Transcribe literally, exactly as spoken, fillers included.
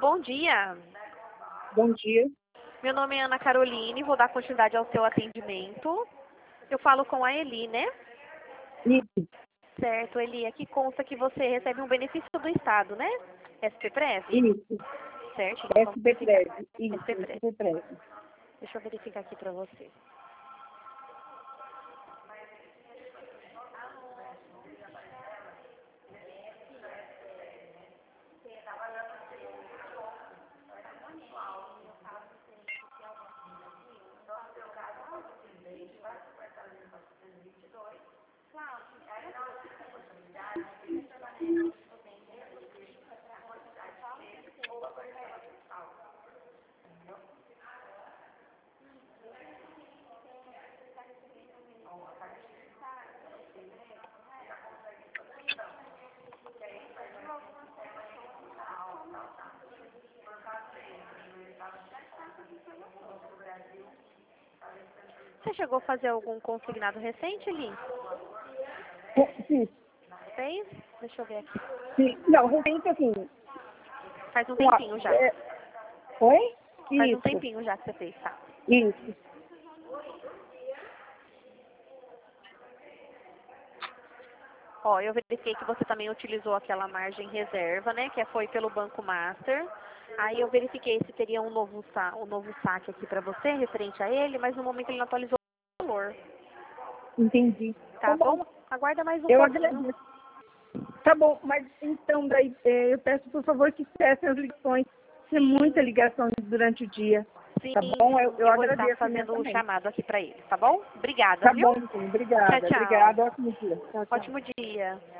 bom dia. Bom dia. Meu nome é Ana Caroline, vou dar continuidade ao seu atendimento. Eu falo com a Eli, né? Isso. Certo, Eli, aqui consta que você recebe um benefício do Estado, né? S P Prev? Isso. Certo, então vamos S P verificar. Prev. Isso, S P Prev. S P Prev. Deixa eu verificar aqui para você. Você chegou a fazer algum consignado recente, Eli? Sim. Fez? Deixa eu ver aqui. Sim. Não, recente assim. Faz um tempinho já. É... Oi? Faz um Isso. tempinho já que você fez, tá? Isso. Ó, eu verifiquei que você também utilizou aquela margem reserva, né? Que foi pelo Banco Master. Aí eu verifiquei se teria um novo, sa um novo saque aqui para você, referente a ele, mas no momento ele não atualizou o valor. Entendi. Tá bom? Aguarda mais um Eu pouquinho. agradeço. Tá bom, mas então daí eh, eu peço por favor que cessem as ligações. Tem muita ligação durante o dia. Sim, Tá bom? Eu, eu eu vou estar agradeço fazendo o imensamente. chamado aqui para ele, tá bom? Obrigada, Tá viu? bom, sim. Tchau, Obrigada. tchau. Obrigada. Ótimo dia. Tchau, tchau. Ótimo dia.